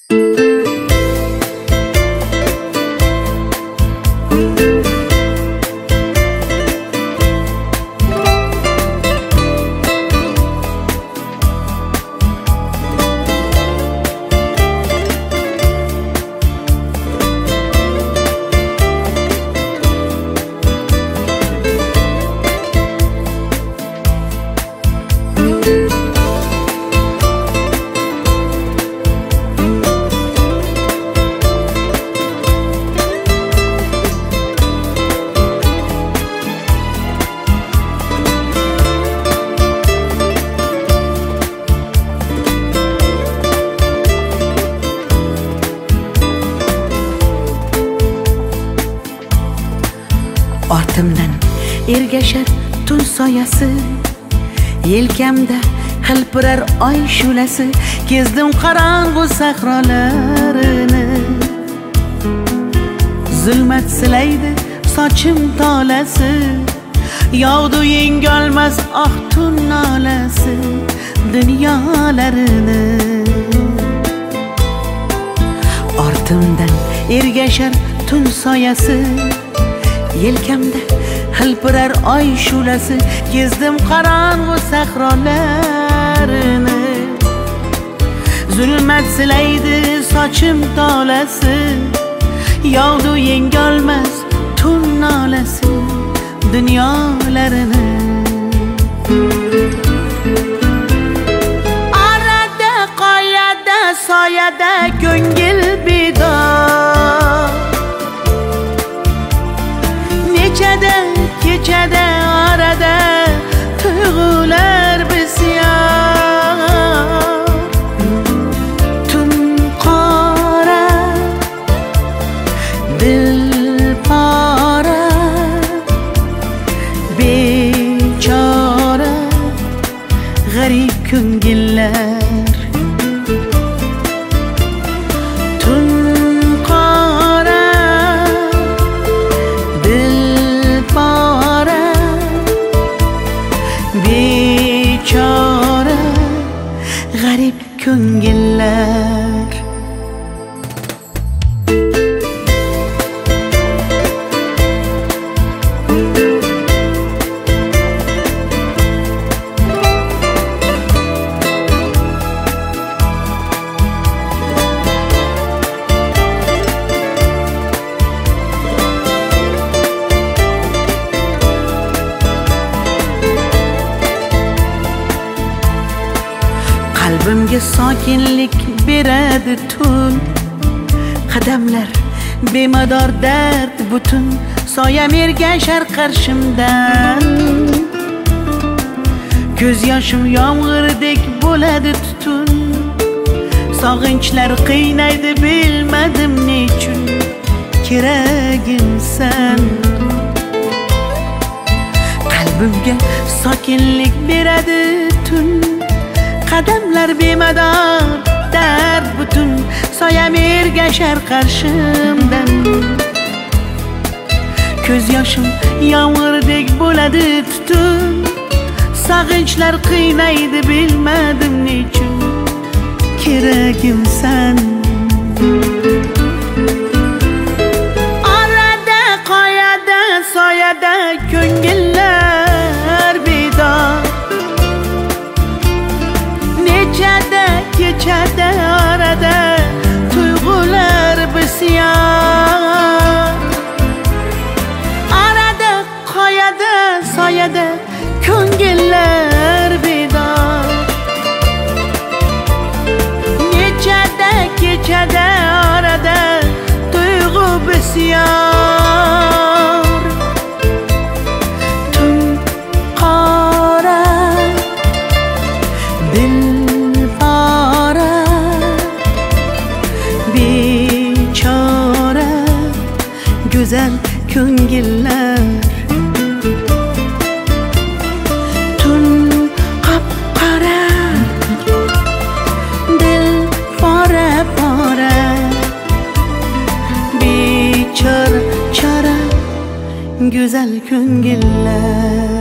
Ortimdan ergashar tun soyasi, yelkamda hilpirar oy shulasi. Kezdim qorong'u sahrolarini, zulmat silaydi sochim tolasi. Yog'du yengolmas oq tun nolasi dunyolarini. Ortimdan ergashar tun soyasi, yelkamda hilpirar oy shulasi. Kezdim qorong'u sahrolarini, zulmat silaydi sochim tolasi. Yog'du yengolmas tun nolasi dunyolarini. Arada qoyada soyada ko'ngil bedor, nechada kechada orada tuyg'ular bisyor. Tun qora dil pora, bechora g'arib ko'ngillar. Tun qora bechora g'arib ko'ngillar. Qalbimga sokinlik beradi tun, qadamlar bemador dard butun. Soyam ergashar qarshimdan, ko'z yoshim yomg'irdek bo'ladi tutun. Sog'inchlar qiynaydi bilmadim nechun, keragimsan. Qalbimga sokinlik beradi tun, qadamlar bemador dard butun. Soyam ergashar qarshimdan, ko'z yoshim yomg'irdek bo'ladi tutun. Sog'inchlar qiynaydi bilmadim nechun, keragimsan. Orada qoyada soyada ko'ngillar bedor, nechada kechada orada tuyg'ular bisyor. Orada qoyada soyada ko'ngillar bedor, nechada kechada orada tuyg'u bisyor. Tun qora dil pora, bechora go'zal ko'ngillar. Tun qop-qora dil pora pora, bechora chora go'zal ko'ngillar.